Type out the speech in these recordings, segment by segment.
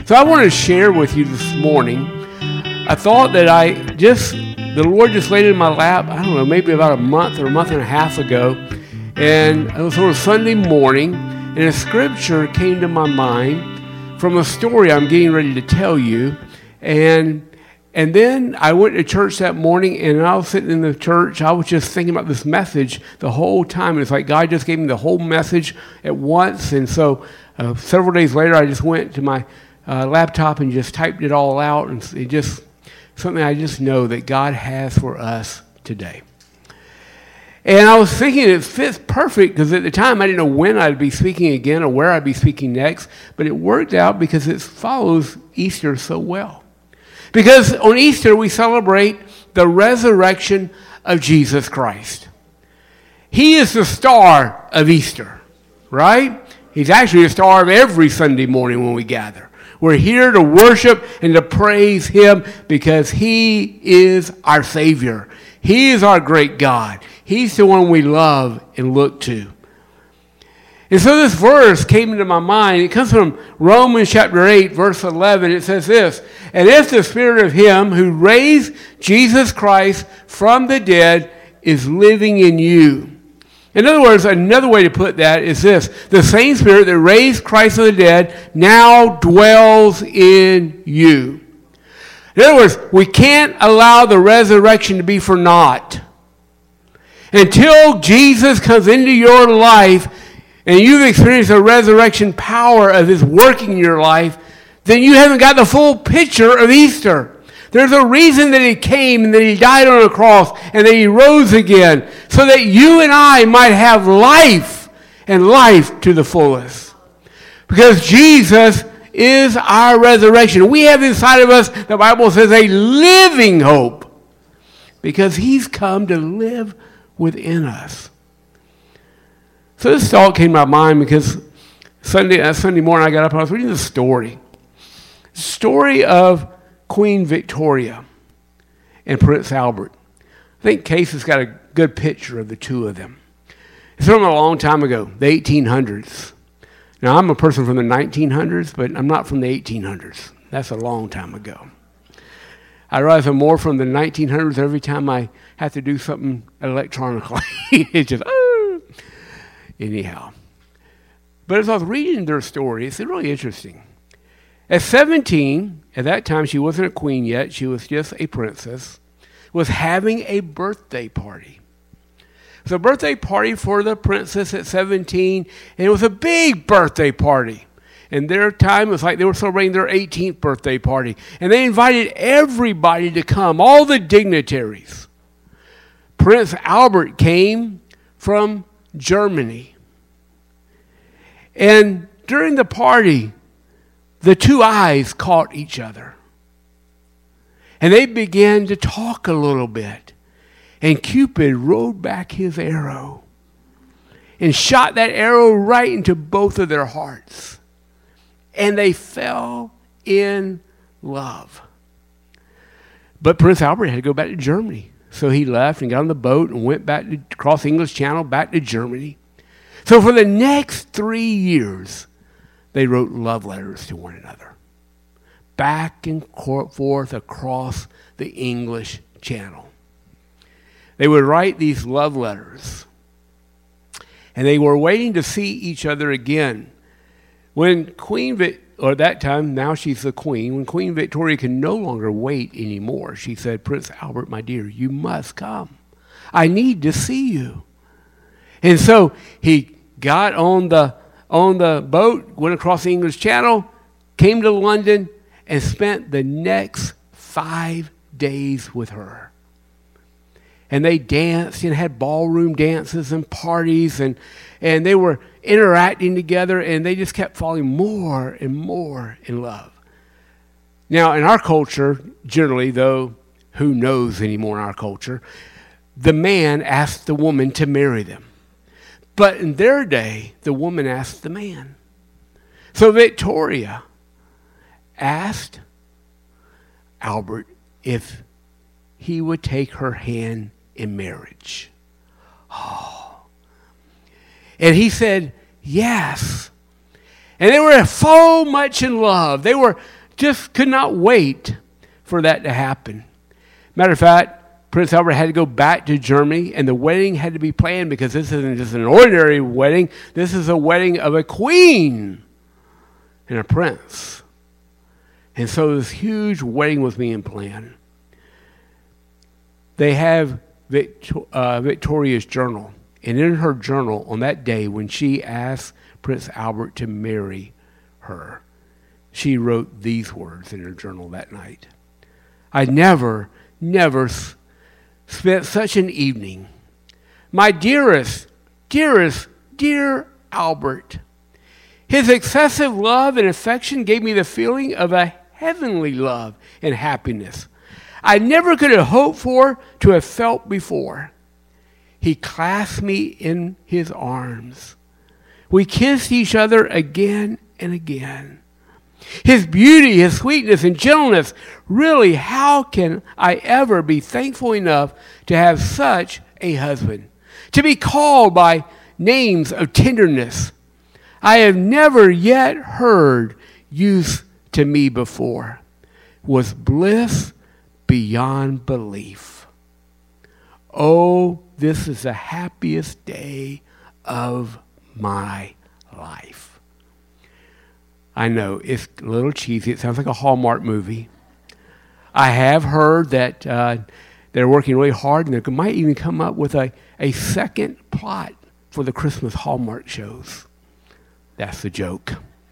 So I want to share with you this morning a thought that the Lord just laid in my lap, I don't know, maybe about a month or a month and a half ago. And it was on a Sunday morning, and a scripture came to my mind from a story I'm getting ready to tell you. And then I went to church that morning, and I was sitting in the church. I was just thinking about this message the whole time. It's like God just gave me the whole message at once. And so several days later, I just went to my laptop and just typed it all out. And it just something I just know that God has for us today. And I was thinking it fits perfect because at the time I didn't know when I'd be speaking again or where I'd be speaking next. But it worked out because it follows Easter so well. Because on Easter, we celebrate the resurrection of Jesus Christ. He is the star of Easter, right? He's actually the star of every Sunday morning when we gather. We're here to worship and to praise Him because He is our Savior. He is our great God. He's the one we love and look to. And so this verse came into my mind. It comes from Romans chapter 8, verse 11. It says this, "And if the Spirit of Him who raised Jesus Christ from the dead is living in you." In other words, another way to put that is this: the same Spirit that raised Christ from the dead now dwells in you. In other words, we can't allow the resurrection to be for naught. Until Jesus comes into your life and you've experienced the resurrection power of His working in your life, then you haven't got the full picture of Easter. There's a reason that He came and that He died on a cross and that He rose again so that you and I might have life and life to the fullest. Because Jesus is our resurrection. We have inside of us, the Bible says, a living hope because He's come to live within us. So this thought came to my mind because Sunday morning I got up and I was reading the story of Queen Victoria and Prince Albert. I think Case has got a good picture of the two of them. It's from a long time ago, the 1800s. Now, I'm a person from the 1900s, but I'm not from the 1800s. That's a long time ago. I realize I'm more from the 1900s every time I have to do something electronically. It's just, anyhow. But as I was reading their story, it's really interesting. At 17, at that time she wasn't a queen yet, she was just a princess, was having a birthday party. It was a birthday party for the princess at 17, and it was a big birthday party. In their time, it was like they were celebrating their 18th birthday party. And they invited everybody to come, all the dignitaries. Prince Albert came from Germany. And during the party, the two eyes caught each other. And they began to talk a little bit. And Cupid rode back his arrow and shot that arrow right into both of their hearts. And they fell in love. But Prince Albert had to go back to Germany. So he left and got on the boat and went back across the English Channel back to Germany. So for the next 3 years, they wrote love letters to one another. Back and forth across the English Channel. They would write these love letters. And they were waiting to see each other again. When or that time, now she's the queen, when Queen Victoria can no longer wait anymore, she said, "Prince Albert, my dear, you must come. I need to see you." And so he got on the boat, went across the English Channel, came to London, and spent the next 5 days with her. And they danced and had ballroom dances and parties, and they were interacting together, and they just kept falling more and more in love. Now, in our culture, generally, though, who knows anymore in our culture, the man asked the woman to marry them. But in their day, the woman asked the man. So Victoria asked Albert if he would take her hand in marriage. Oh. And he said, yes. And they were so much in love. They were just could not wait for that to happen. Matter of fact, Prince Albert had to go back to Germany, and the wedding had to be planned because this isn't just an ordinary wedding. This is a wedding of a queen and a prince. And so this huge wedding was being planned. They have Victoria's journal. And in her journal, on that day when she asked Prince Albert to marry her, she wrote these words in her journal that night. I never spent such an evening. My dearest, dear Albert. His excessive love and affection gave me the feeling of a heavenly love and happiness I never could have hoped for to have felt before. He clasped me in his arms. We kissed each other again and again. His beauty, his sweetness, and gentleness, really, how can I ever be thankful enough to have such a husband? To be called by names of tenderness I have never yet heard used to me before, was bliss beyond belief. Oh, this is the happiest day of my life. I know, it's a little cheesy. It sounds like a Hallmark movie. I have heard that they're working really hard, and they might even come up with a second plot for the Christmas Hallmark shows. That's the joke.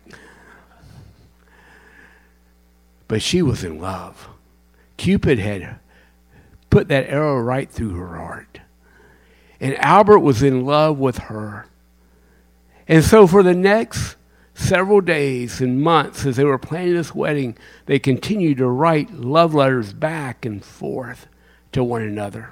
But she was in love. Cupid had put that arrow right through her heart. And Albert was in love with her. And so for the next several days and months as they were planning this wedding, they continued to write love letters back and forth to one another.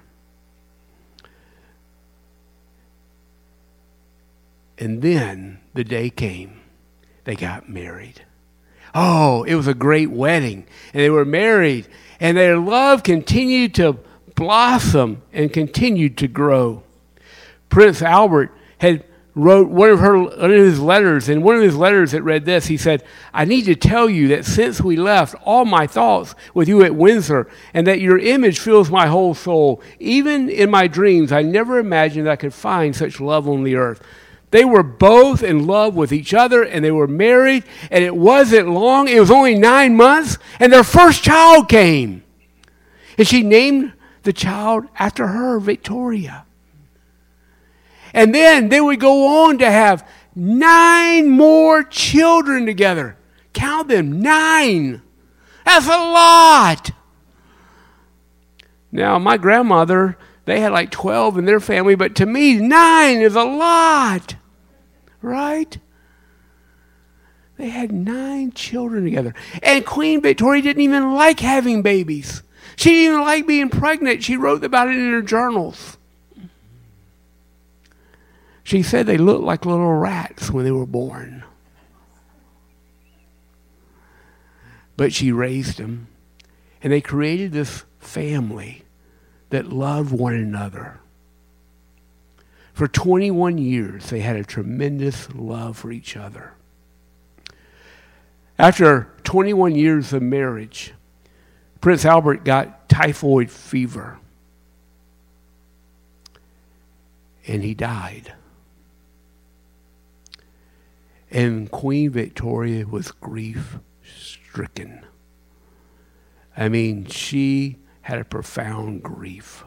And then the day came. They got married. Oh, it was a great wedding. And they were married. And their love continued to blossom and continued to grow. Prince Albert had wrote one of his letters, and one of his letters it read this. He said, I need to tell you that since we left, all my thoughts with you at Windsor, and that your image fills my whole soul. Even in my dreams, I never imagined I could find such love on the earth. They were both in love with each other, and they were married, and it wasn't long. It was only 9 months, and their first child came. And she named the child after her, Victoria. And then they would go on to have 9 more children together. Count them, 9. That's a lot. Now, my grandmother, they had like 12 in their family, but to me, 9 is a lot. Right? They had 9 children together. And Queen Victoria didn't even like having babies. She didn't even like being pregnant. She wrote about it in her journals. She said they looked like little rats when they were born. But she raised them. And they created this family that loved one another. For 21 years, they had a tremendous love for each other. After 21 years of marriage, Prince Albert got typhoid fever. And he died. And Queen Victoria was grief-stricken. I mean, she had a profound grief.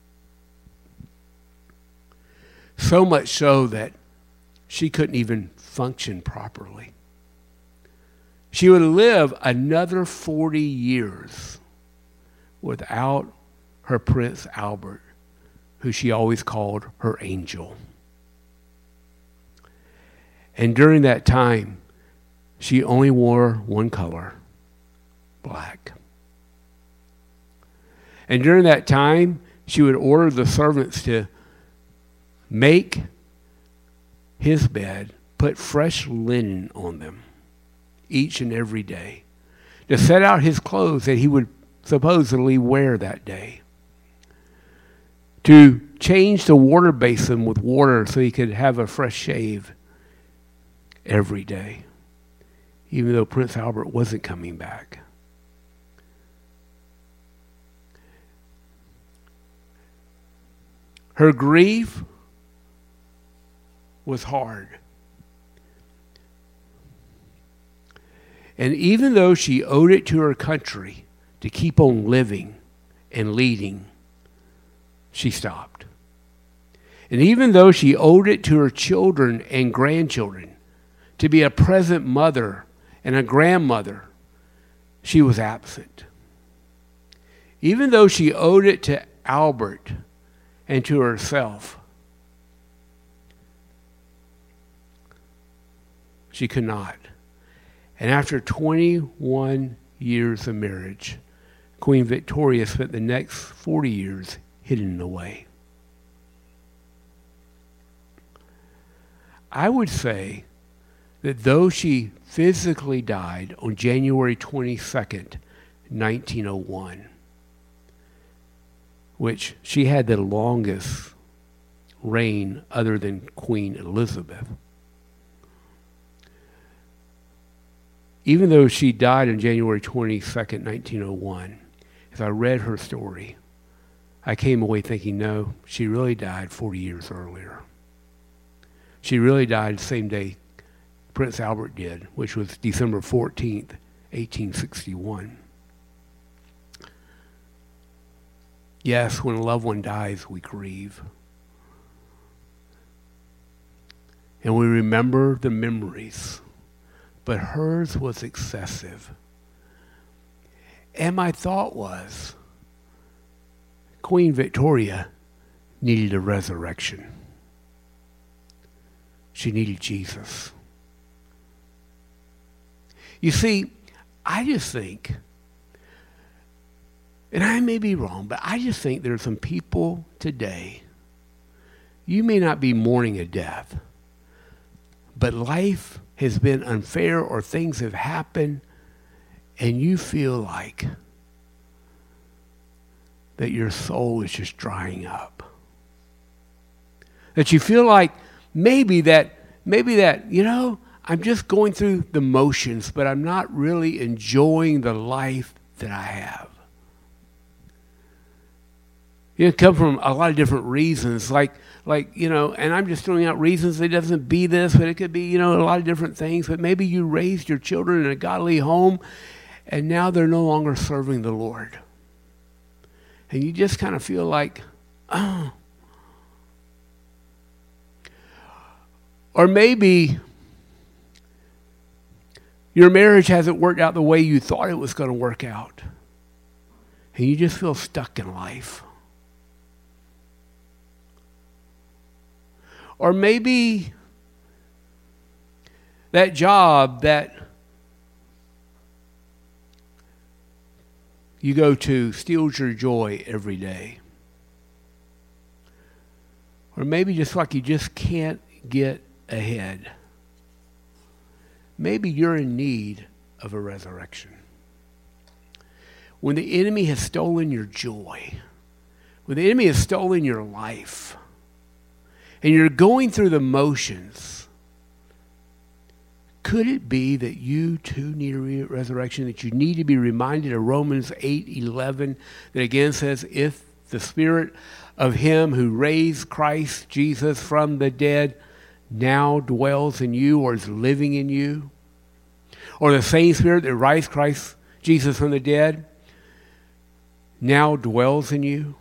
So much so that she couldn't even function properly. She would live another 40 years without her Prince Albert, who she always called her angel. And during that time, she only wore one color, black. And during that time, she would order the servants to make his bed, put fresh linen on them each and every day, to set out his clothes that he would supposedly wear that day, to change the water basin with water so he could have a fresh shave every day. even though Prince Albert wasn't coming back. Her grief was hard. And even though she owed it to her country to keep on living and leading, she stopped. And even though she owed it to her children and grandchildren to be a present mother and a grandmother, she was absent. Even though she owed it to Albert and to herself, she could not. And after 21 years of marriage, Queen Victoria spent the next 40 years hidden away. I would say that though she physically died on January 22nd, 1901, which she had the longest reign other than Queen Elizabeth, even though she died on January 22nd, 1901, as I read her story, I came away thinking, no, she really died 40 years earlier. She really died the same day Prince Albert did, which was December 14th, 1861. Yes, when a loved one dies, we grieve. And we remember the memories. But hers was excessive. And my thought was, Queen Victoria needed a resurrection. She needed Jesus. You see, I just think, and I may be wrong, but I just think there are some people today, you may not be mourning a death, but life has been unfair or things have happened and you feel like that your soul is just drying up. That you feel like maybe that, you know, I'm just going through the motions, but I'm not really enjoying the life that I have. It come from a lot of different reasons, like, you know, and I'm just throwing out reasons. It doesn't be this, but it could be, you know, a lot of different things. But maybe you raised your children in a godly home, and now they're no longer serving the Lord. And you just kind of feel like, oh. Or maybe your marriage hasn't worked out the way you thought it was going to work out. And you just feel stuck in life. Or maybe that job that you go to steals your joy every day. Or maybe just like you just can't get ahead. Maybe you're in need of a resurrection. When the enemy has stolen your joy, when the enemy has stolen your life, and you're going through the motions, could it be that you too need a resurrection, that you need to be reminded of Romans 8:11, that again says, if the spirit of him who raised Christ Jesus from the dead now dwells in you or is living in you, or the same spirit that raised Christ Jesus from the dead now dwells in you.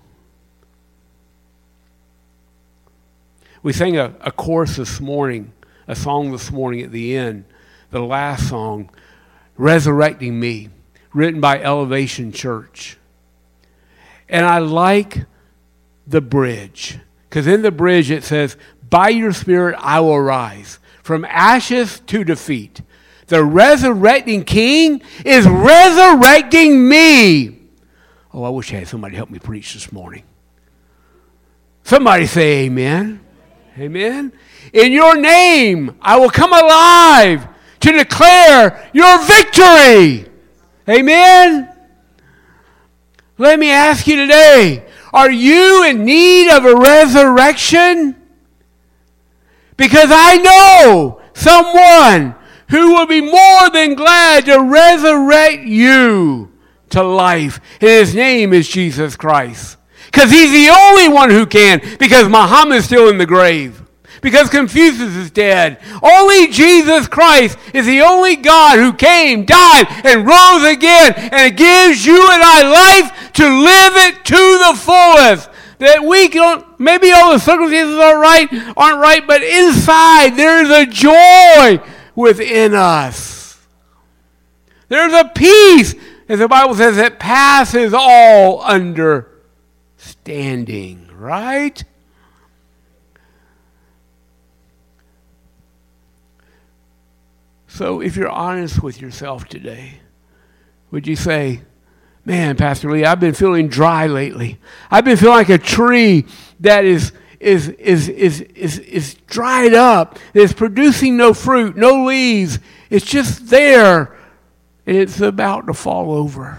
We sang a chorus this morning, a song this morning at the end, the last song, Resurrecting Me, written by Elevation Church. And I like the bridge, because in the bridge it says, by your spirit I will rise, from ashes to defeat. The resurrecting King is resurrecting me. Oh, I wish I had somebody help me preach this morning. Somebody say amen. Amen. In your name, I will come alive to declare your victory. Amen. Let me ask you today, are you in need of a resurrection? Because I know someone who will be more than glad to resurrect you to life. And his name is Jesus Christ. Because he's the only one who can. Because Muhammad is still in the grave. Because Confucius is dead. Only Jesus Christ is the only God who came, died, and rose again. And it gives you and I life to live it to the fullest. That we don't, maybe all the circumstances aren't right, but inside there is a joy within us. There's a peace, as the Bible says, that passes all understanding, right? So if you're honest with yourself today, would you say, man, Pastor Lee, I've been feeling dry lately. I've been feeling like a tree that is dried up. It's producing no fruit, no leaves. It's just there, and it's about to fall over.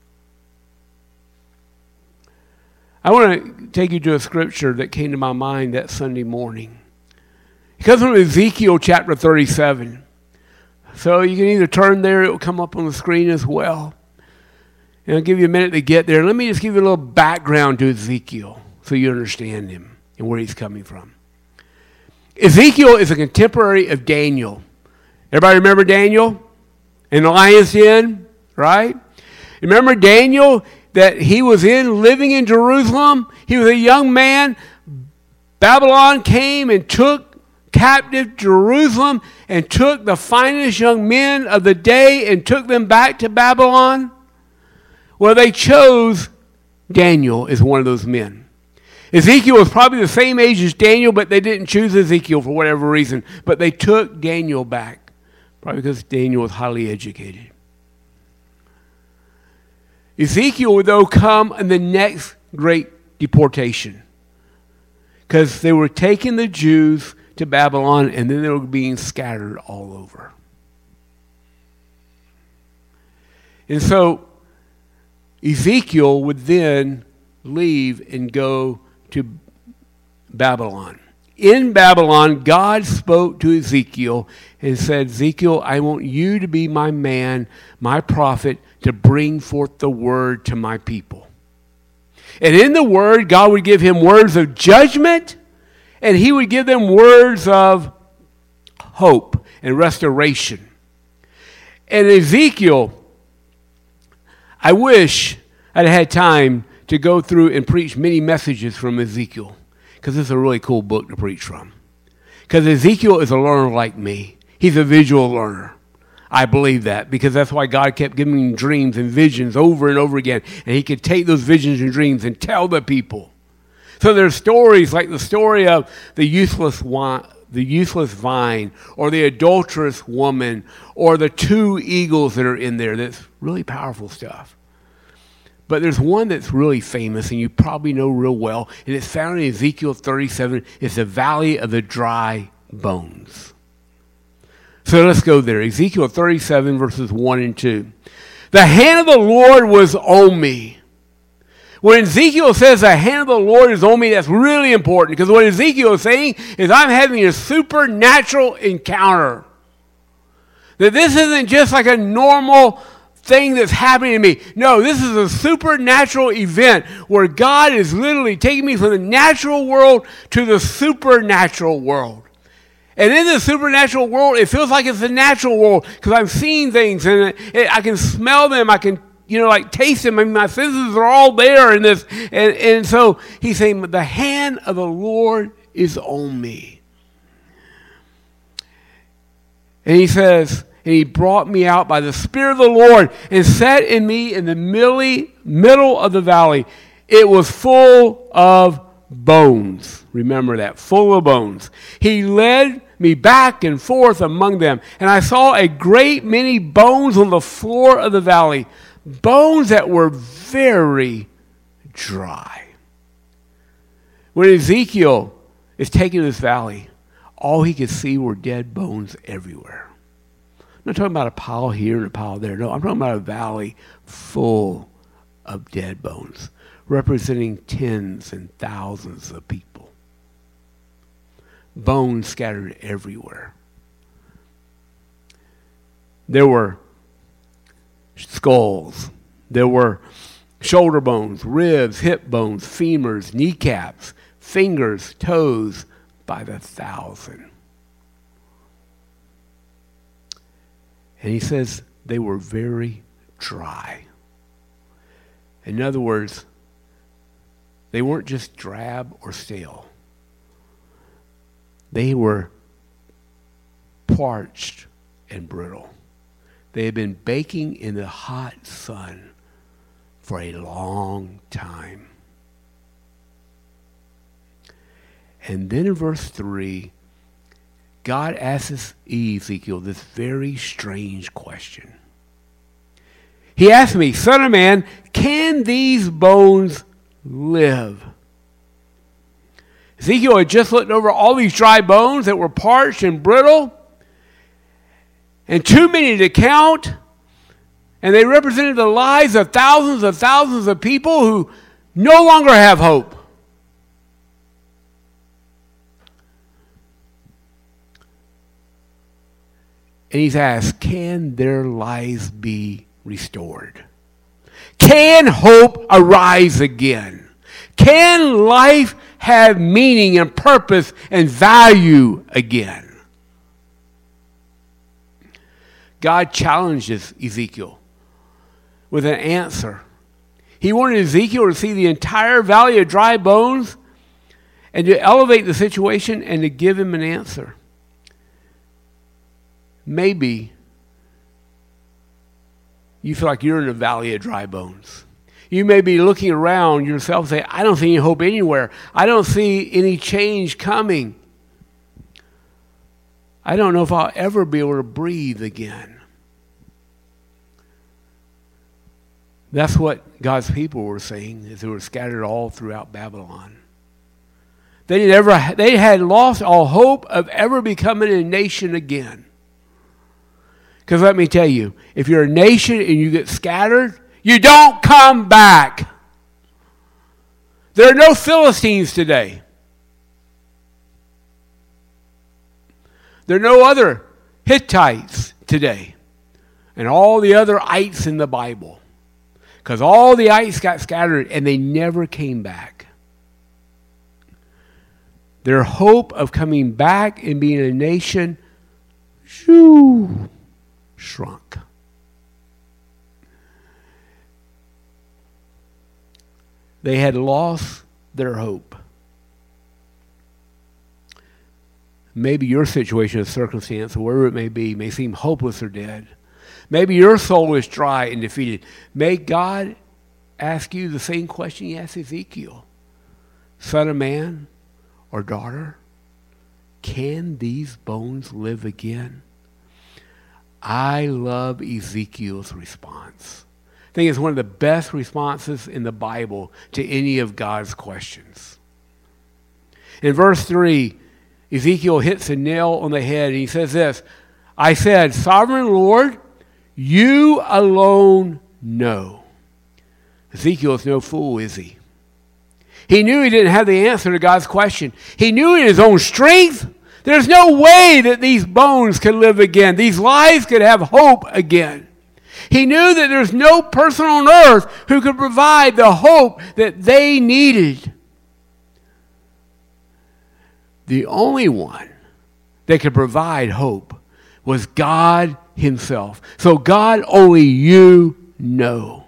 I want to take you to a scripture that came to my mind that Sunday morning. It comes from Ezekiel chapter 37. So you can either turn there, it will come up on the screen as well. And I'll give you a minute to get there. Let me just give you a little background to Ezekiel so you understand him and where he's coming from. Ezekiel is a contemporary of Daniel. Everybody remember Daniel in the lion's den, right? Remember Daniel that he was living in Jerusalem? He was a young man. Babylon came and took captive Jerusalem and took the finest young men of the day and took them back to Babylon. Well, they chose Daniel as one of those men. Ezekiel was probably the same age as Daniel, but they didn't choose Ezekiel for whatever reason. But they took Daniel back, probably because Daniel was highly educated. Ezekiel would, though, come in the next great deportation, because they were taking the Jews to Babylon, and then they were being scattered all over. And so Ezekiel would then leave and go to Babylon. In Babylon, God spoke to Ezekiel and said, Ezekiel, I want you to be my man, my prophet, to bring forth the word to my people. And in the word, God would give him words of judgment, and he would give them words of hope and restoration. And Ezekiel, I wish I'd had time to go through and preach many messages from Ezekiel, because it's a really cool book to preach from. Because Ezekiel is a learner like me. He's a visual learner. I believe that, because that's why God kept giving him dreams and visions over and over again. And he could take those visions and dreams and tell the people. So there's stories like the story of the useless vine, or the adulterous woman, or the two eagles that are in there. That's really powerful stuff. But there's one that's really famous, and you probably know real well, and it's found in Ezekiel 37. It's the valley of the dry bones. So let's go there. Ezekiel 37, verses 1 and 2. The hand of the Lord was on me. When Ezekiel says the hand of the Lord is on me, that's really important, because what Ezekiel is saying is I'm having a supernatural encounter. That this isn't just like a normal thing that's happening to me. No, this is a supernatural event where God is literally taking me from the natural world to the supernatural world. And in the supernatural world, it feels like it's the natural world, because I'm seeing things and I can smell them. I can taste them. I mean, my senses are all there in this. And so he's saying, the hand of the Lord is on me. And he says, and he brought me out by the Spirit of the Lord and set in me in the middle of the valley. It was full of bones. Remember that, full of bones. He led me back and forth among them, and I saw a great many bones on the floor of the valley, bones that were very dry. When Ezekiel is taking this valley, all he could see were dead bones everywhere. I'm not talking about a pile here and a pile there. No, I'm talking about a valley full of dead bones, representing tens and thousands of people. Bones scattered everywhere. There were skulls. There were shoulder bones, ribs, hip bones, femurs, kneecaps, fingers, toes by the thousand. And he says they were very dry. In other words, they weren't just drab or stale. They were parched and brittle. They had been baking in the hot sun for a long time. And then in verse 3, God asks Ezekiel this very strange question. He asked me, "Son of man, can these bones live?" Ezekiel had just looked over all these dry bones that were parched and brittle, and too many to count, and they represented the lives of thousands of people who no longer have hope. And he's asked, can their lives be restored? Can hope arise again? Can life have meaning and purpose and value again? God challenges Ezekiel with an answer. He wanted Ezekiel to see the entire valley of dry bones and to elevate the situation and to give him an answer. Maybe you feel like you're in a valley of dry bones. You may be looking around yourself and say, I don't see any hope anywhere. I don't see any change coming. I don't know if I'll ever be able to breathe again. That's what God's people were saying as they were scattered all throughout Babylon. They had lost all hope of ever becoming a nation again. Because let me tell you, if you're a nation and you get scattered, you don't come back. There are no Philistines today. There are no other Hittites today. And all the other ites in the Bible. Because all the ites got scattered and they never came back. Their hope of coming back and being a nation, shrunk. They had lost their hope. Maybe your situation or circumstance, or wherever it may seem hopeless or dead. Maybe your soul is dry and defeated. May God ask you the same question he asked Ezekiel. Son of man or daughter, can these bones live again? I love Ezekiel's response. I think it's one of the best responses in the Bible to any of God's questions. In verse 3, Ezekiel hits a nail on the head and he says this, I said, Sovereign Lord, you alone know. Ezekiel is no fool, is he? He knew he didn't have the answer to God's question. He knew in his own strength, there's no way that these bones could live again. These lives could have hope again. He knew that there's no person on earth who could provide the hope that they needed. The only one that could provide hope was God himself. So God, only you know.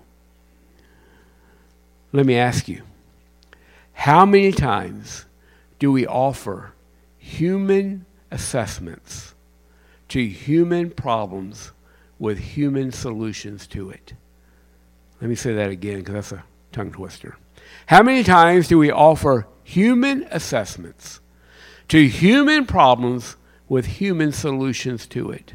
Let me ask you, how many times do we offer human assessments to human problems with human solutions to it? Let me say that again because that's a tongue twister. How many times do we offer human assessments to human problems with human solutions to it?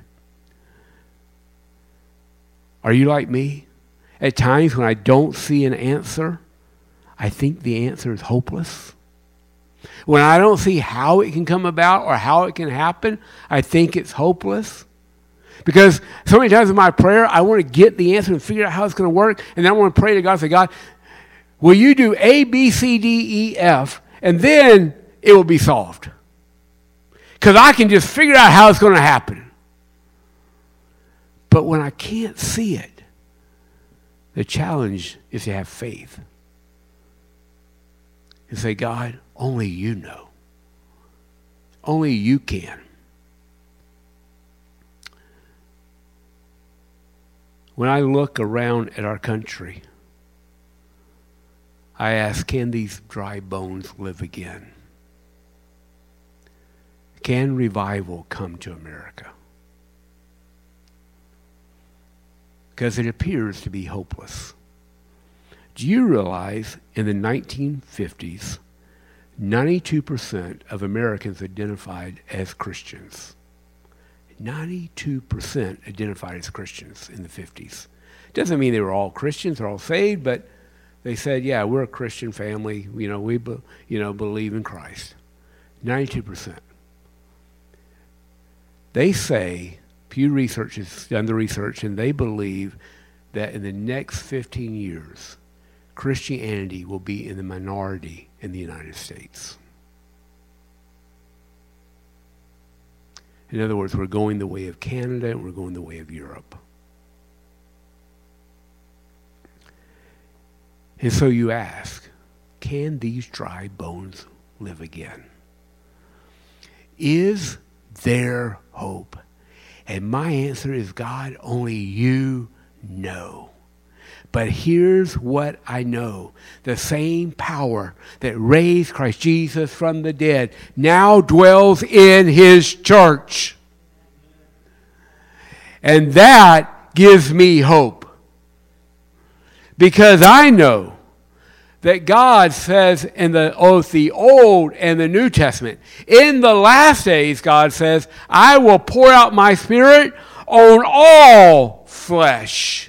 Are you like me? At times when I don't see an answer, I think the answer is hopeless. When I don't see how it can come about or how it can happen, I think it's hopeless. Because so many times in my prayer, I want to get the answer and figure out how it's going to work. And then I want to pray to God, say, God, will you do A, B, C, D, E, F, and then it will be solved. Because I can just figure out how it's going to happen. But when I can't see it, the challenge is to have faith. And say, God, only you know. Only you can. When I look around at our country, I ask, can these dry bones live again? Can revival come to America? Because it appears to be hopeless. Do you realize in the 1950s, 92% of Americans identified as Christians? 92% identified as Christians in the 50s. Doesn't mean they were all Christians or all saved, but they said, yeah, we're a Christian family. We believe in Christ. 92%. They say, Pew Research has done the research, and they believe that in the next 15 years, Christianity will be in the minority in the United States. In other words, we're going the way of Canada and we're going the way of Europe. And so you ask, can these dry bones live again? Is there hope? And my answer is, God, only you know. But here's what I know. The same power that raised Christ Jesus from the dead now dwells in his church. And that gives me hope. Because I know that God says in both the Old and the New Testament, in the last days, God says, I will pour out my Spirit on all flesh.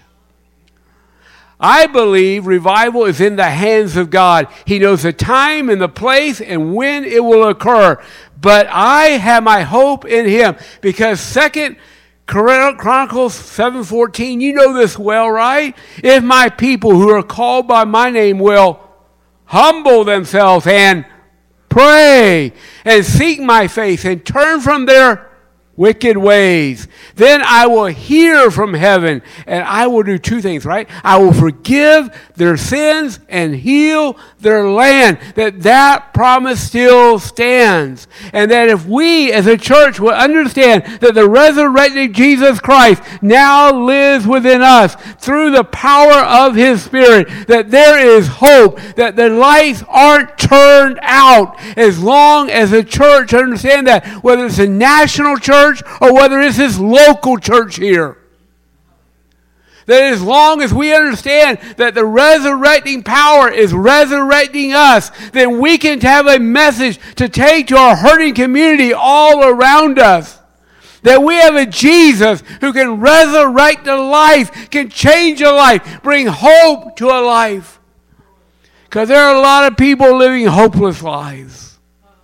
I believe revival is in the hands of God. He knows the time and the place and when it will occur. But I have my hope in him because 2 Chronicles 7:14, you know this well, right? If my people who are called by my name will humble themselves and pray and seek my face and turn from their wicked ways, then I will hear from heaven and I will do two things, right? I will forgive their sins and heal their land. That promise still stands. And that if we as a church will understand that the resurrected Jesus Christ now lives within us through the power of his Spirit, that there is hope, that the lights aren't turned out, as long as the church understands that, whether it's a national church or whether it's this local church here. That as long as we understand that the resurrecting power is resurrecting us, then we can have a message to take to our hurting community all around us. That we have a Jesus who can resurrect a life, can change a life, bring hope to a life. Because there are a lot of people living hopeless lives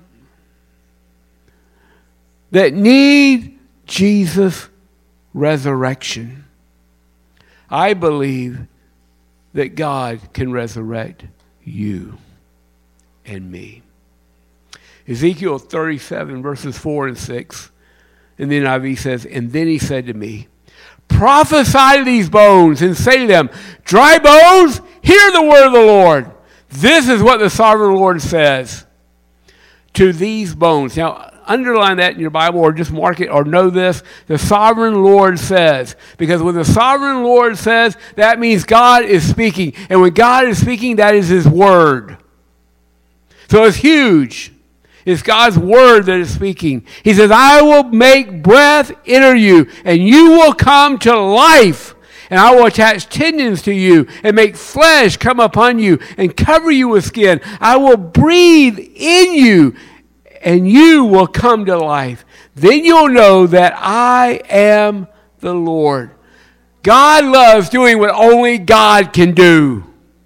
that need Jesus' resurrection. I believe that God can resurrect you and me. Ezekiel 37 verses 4 and 6 in the NIV says, and then he said to me, prophesy to these bones and say to them, dry bones, hear the word of the Lord. This is what the sovereign Lord says to these bones. Now, underline that in your Bible or just mark it or know this. The sovereign Lord says. Because when the sovereign Lord says, that means God is speaking. And when God is speaking, that is his word. So it's huge. It's God's word that is speaking. He says, I will make breath enter you, and you will come to life. And I will attach tendons to you and make flesh come upon you and cover you with skin. I will breathe in you, and you will come to life. Then you'll know that I am the Lord. God loves doing what only God can do.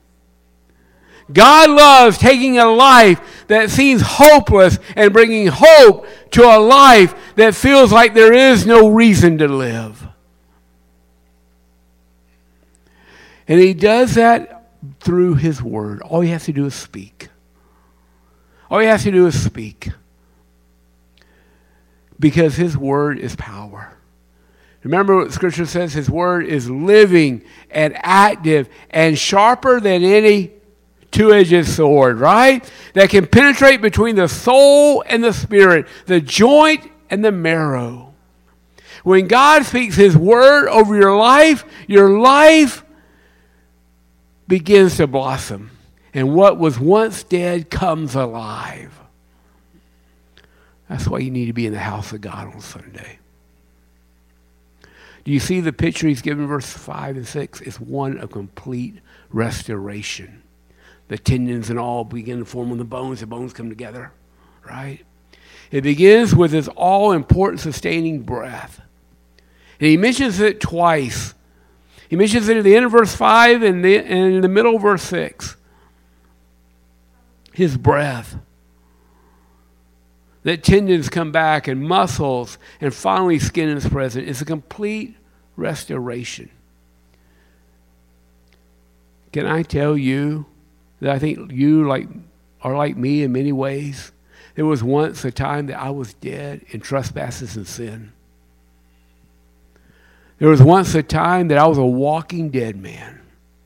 God loves taking a life that seems hopeless and bringing hope to a life that feels like there is no reason to live. And he does that through his word. All he has to do is speak. All he has to do is speak. Because his word is power. Remember what Scripture says? His word is living and active and sharper than any two-edged sword, right? That can penetrate between the soul and the spirit, the joint and the marrow. When God speaks his word over your life begins to blossom. And what was once dead comes alive. That's why you need to be in the house of God on Sunday. Do you see the picture he's given, verse 5 and 6? It's one of complete restoration. The tendons and all begin to form on the bones come together, right? It begins with his all-important sustaining breath. And he mentions it twice. He mentions it at the end of verse 5 and in the middle of verse 6. His breath. That tendons come back and muscles and finally skin is present. It's a complete restoration. Can I tell you that I think you are like me in many ways? There was once a time that I was dead in trespasses and sin. There was once a time that I was a walking dead man.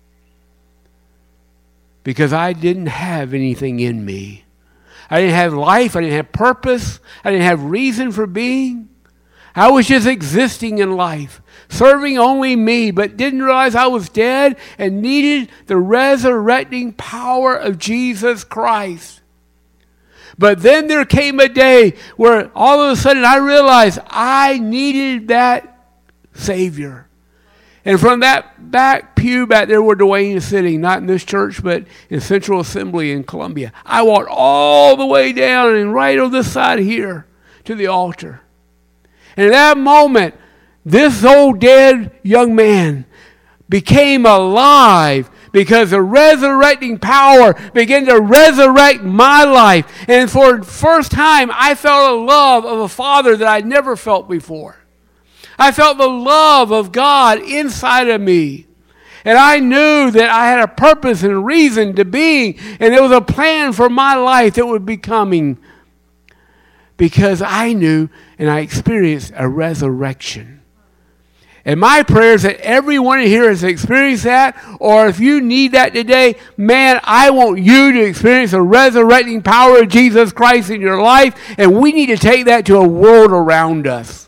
Because I didn't have anything in me. I didn't have life. I didn't have purpose. I didn't have reason for being. I was just existing in life, serving only me, but didn't realize I was dead and needed the resurrecting power of Jesus Christ. But then there came a day where all of a sudden I realized I needed that Savior. And from that back pew back there where Dwayne is sitting, not in this church, but in Central Assembly in Columbia, I walked all the way down and right on this side here to the altar. And at that moment, this old dead young man became alive because the resurrecting power began to resurrect my life. And for the first time, I felt a love of a Father that I'd never felt before. I felt the love of God inside of me. And I knew that I had a purpose and reason to be. And there was a plan for my life that would be coming. Because I knew and I experienced a resurrection. And my prayer is that everyone here has experienced that. Or if you need that today, man, I want you to experience the resurrecting power of Jesus Christ in your life. And we need to take that to a world around us.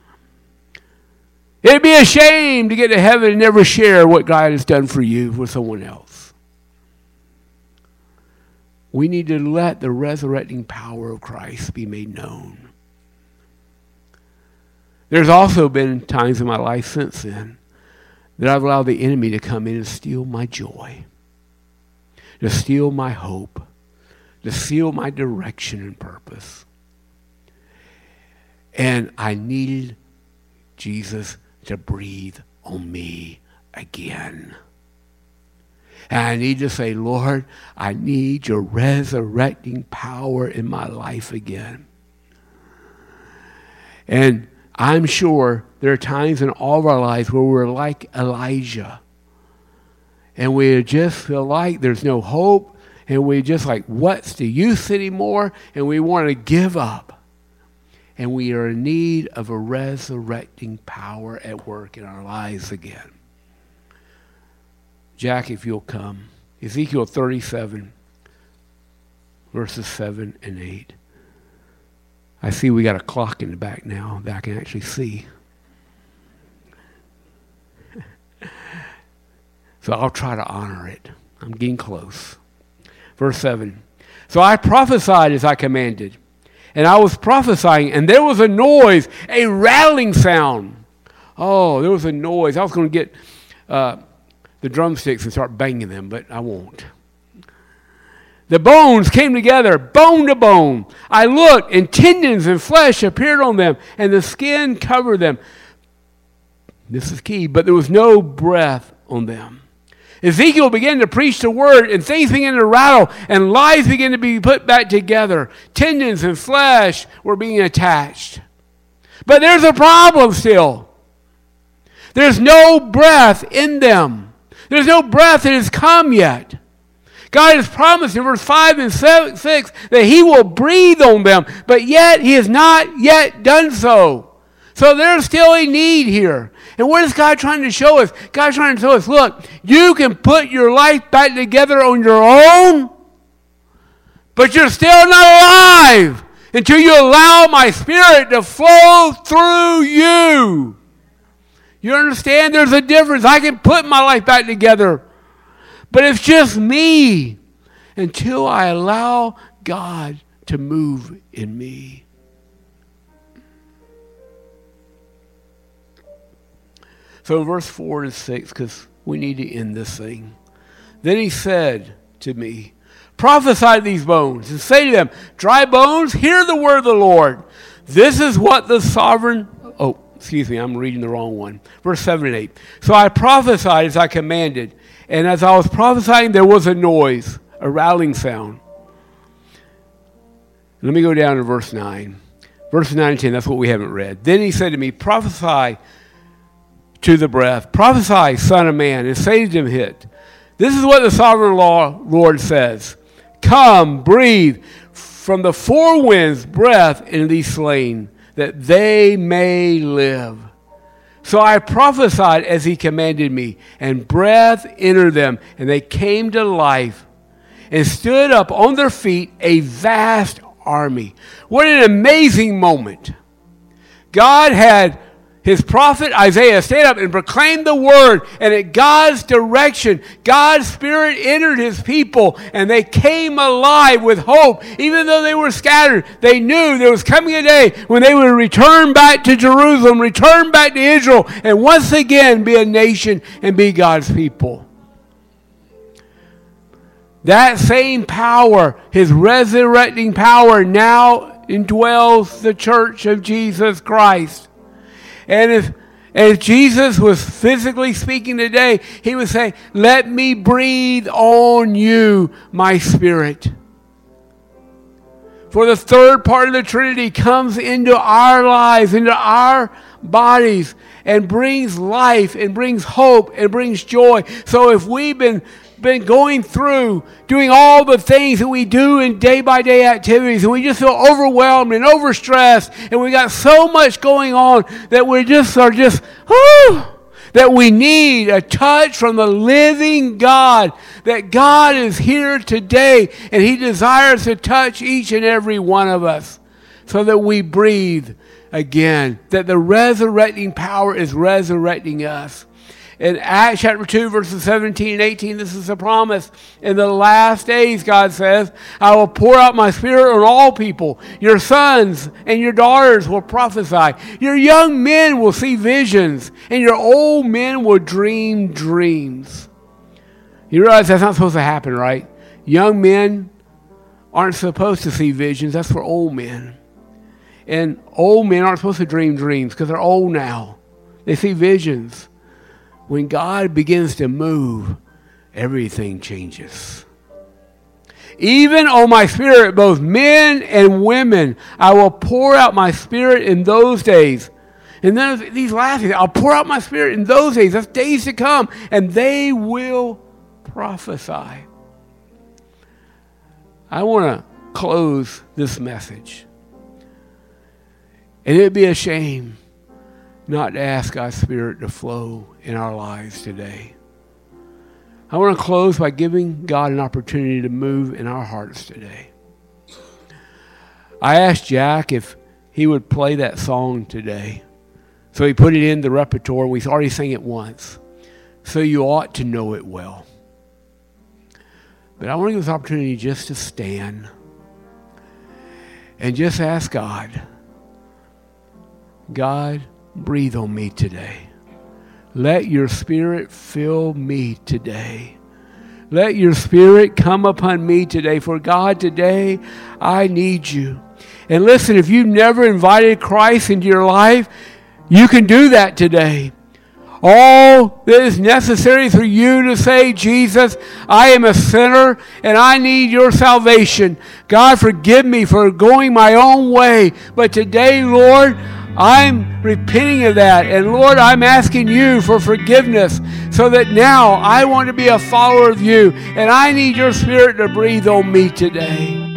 It'd be a shame to get to heaven and never share what God has done for you with someone else. We need to let the resurrecting power of Christ be made known. There's also been times in my life since then that I've allowed the enemy to come in and steal my joy, to steal my hope, to steal my direction and purpose. And I needed Jesus to breathe on me again. And I need to say, Lord, I need your resurrecting power in my life again. And I'm sure there are times in all of our lives where we're like Elijah. And we just feel like there's no hope. And we just like, what's the use anymore? And we want to give up. And we are in need of a resurrecting power at work in our lives again. Jack, if you'll come. Ezekiel 37, verses 7 and 8. I see we got a clock in the back now that I can actually see. So I'll try to honor it. I'm getting close. Verse 7. So I prophesied as I commanded. And I was prophesying, and there was a noise, a rattling sound. Oh, there was a noise. I was going to get the drumsticks and start banging them, but I won't. The bones came together, bone to bone. I looked, and tendons and flesh appeared on them, and the skin covered them. This is key, but there was no breath on them. Ezekiel began to preach the word, and things began to rattle, and lives began to be put back together. Tendons and flesh were being attached. But there's a problem still. There's no breath in them. There's no breath that has come yet. God has promised in verse 5 and 6 that he will breathe on them, but yet he has not yet done so. So there's still a need here. And what is God trying to show us? God's trying to show us, look, you can put your life back together on your own, but you're still not alive until you allow my Spirit to flow through you. You understand? There's a difference. I can put my life back together, but it's just me until I allow God to move in me. So verse 4 and 6, because we need to end this thing. Then he said to me, prophesy to these bones and say to them, dry bones, hear the word of the Lord. This is what the sovereign... I'm reading the wrong one. Verse 7 and 8. So I prophesied as I commanded, and as I was prophesying, there was a noise, a rattling sound. Let me go down to verse 9. Verses 9 and 10, that's what we haven't read. Then he said to me, prophesy to the breath. Prophesy, son of man, and say to them, this is what the sovereign Lord says. Come, breathe from the four winds breath into these slain, that they may live. So I prophesied as he commanded me, and breath entered them, and they came to life, and stood up on their feet a vast army. What an amazing moment. God had his prophet Isaiah stand up and proclaim the word, and at God's direction, God's Spirit entered his people, and they came alive with hope. Even though they were scattered, they knew there was coming a day when they would return back to Jerusalem, return back to Israel, and once again be a nation and be God's people. That same power, his resurrecting power, now indwells the church of Jesus Christ. And if Jesus was physically speaking today, he would say, let me breathe on you my Spirit. For the third part of the Trinity comes into our lives, into our bodies, and brings life, and brings hope, and brings joy. So if we've been going through doing all the things that we do in day-by-day activities, and we just feel overwhelmed and overstressed, and we got so much going on that we that we need a touch from the living God, that God is here today, and he desires to touch each and every one of us so that we breathe again, that the resurrecting power is resurrecting us. In Acts chapter 2, verses 17 and 18, this is a promise. In the last days, God says, I will pour out my Spirit on all people. Your sons and your daughters will prophesy. Your young men will see visions, and your old men will dream dreams. You realize that's not supposed to happen, right? Young men aren't supposed to see visions. That's for old men. And old men aren't supposed to dream dreams because they're old now. They see visions. When God begins to move, everything changes. Even on my Spirit, both men and women, I will pour out my Spirit in those days. And then these last days, I'll pour out my Spirit in those days. That's days to come. And they will prophesy. I want to close this message. And it'd be a shame not to ask God's Spirit to flow in our lives today. I want to close by giving God an opportunity to move in our hearts today. I asked Jack if he would play that song today. So he put it in the repertoire. We already sang it once. So you ought to know it well. But I want to give this opportunity just to stand and just ask God, God, breathe on me today. Let your Spirit fill me today. Let your Spirit come upon me today. For God, today, I need you. And listen, if you've never invited Christ into your life, you can do that today. All that is necessary for you to say, Jesus, I am a sinner and I need your salvation. God, forgive me for going my own way. But today, Lord, I'm repenting of that. And Lord, I'm asking you for forgiveness so that now I want to be a follower of you. And I need your Spirit to breathe on me today.